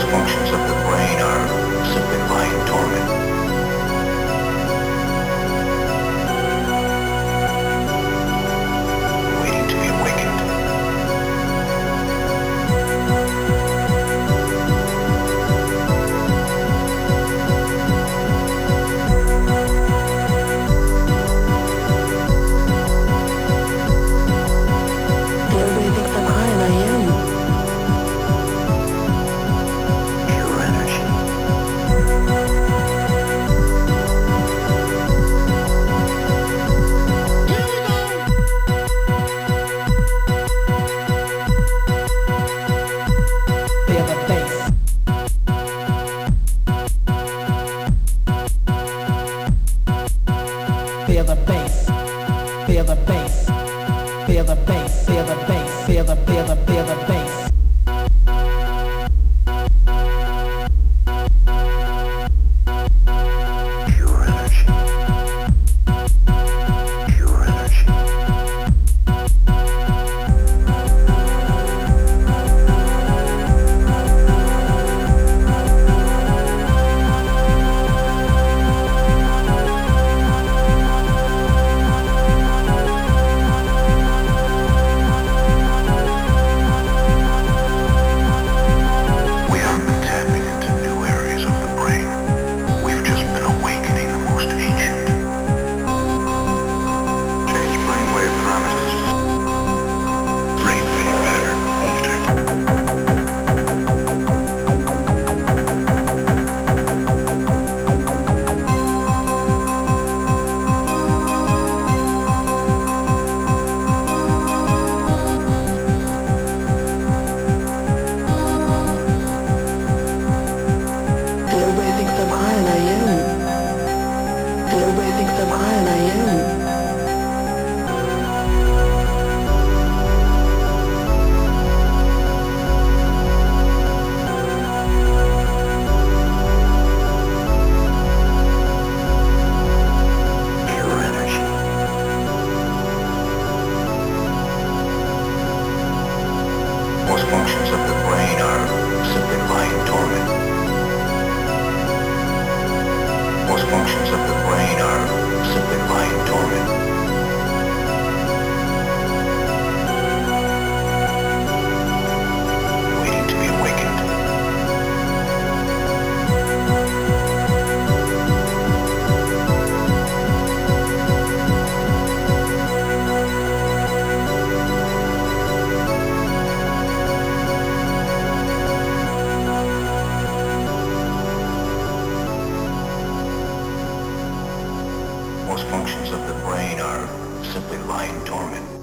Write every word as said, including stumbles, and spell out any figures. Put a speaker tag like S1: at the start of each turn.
S1: functions of the brain are simply lying dormant, waiting to be awakened.
S2: Everybody thinks I'm high and I am.
S1: Pure energy.
S2: Feel the bass. Feel the bass. Feel the bass. Feel the bass. Feel the bass. Feel the feel the feel the bass.
S1: Pure energy. Pure energy. We haven't been tapping into new areas of the brain. We've just been awakening the most ancient. Change brainwave parameters. Brain wave pattern altered.
S2: Everybody thinks I'm high and I am. Everybody thinks I'm high and I am.
S1: Pure energy. Most functions of the brain are simply lying dormant. Most functions of the brain are simply lying dormant, waiting to be awakened. Most functions of the brain are simply lying dormant.